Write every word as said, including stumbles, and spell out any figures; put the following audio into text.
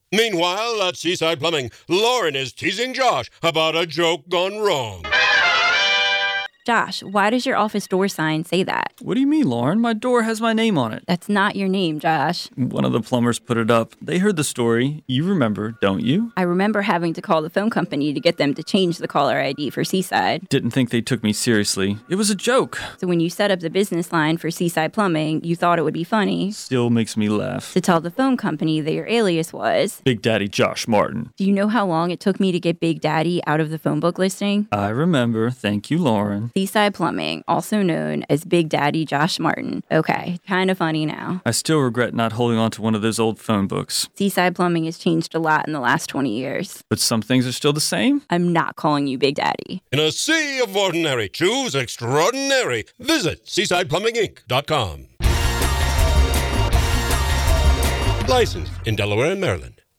Meanwhile, at Seaside Plumbing, Lauren is teasing Josh about a joke gone wrong. Josh, why does your office door sign say that? What do you mean, Lauren? My door has my name on it. That's not your name, Josh. One of the plumbers put it up. They heard the story. You remember, don't you? I remember having to call the phone company to get them to change the caller I D for Seaside. Didn't think they took me seriously. It was a joke. So when you set up the business line for Seaside Plumbing, you thought it would be funny Still makes me laugh. to tell the phone company that your alias was. Big Daddy Josh Martin. Do you know how long it took me to get Big Daddy out of the phone book listing? I remember. Thank you, Lauren. Seaside Plumbing, also known as Big Daddy Josh Martin. Okay, kind of funny now. I still regret not holding on to one of those old phone books. Seaside Plumbing has changed a lot in the last twenty years. But some things are still the same? I'm not calling you Big Daddy. In a sea of ordinary, choose extraordinary. Visit seaside plumbing inc dot com. Licensed in Delaware and Maryland.